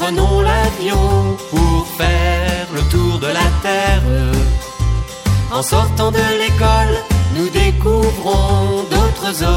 prenons l'avion pour faire le tour de la Terre. En sortant de l'école, nous découvrons d'autres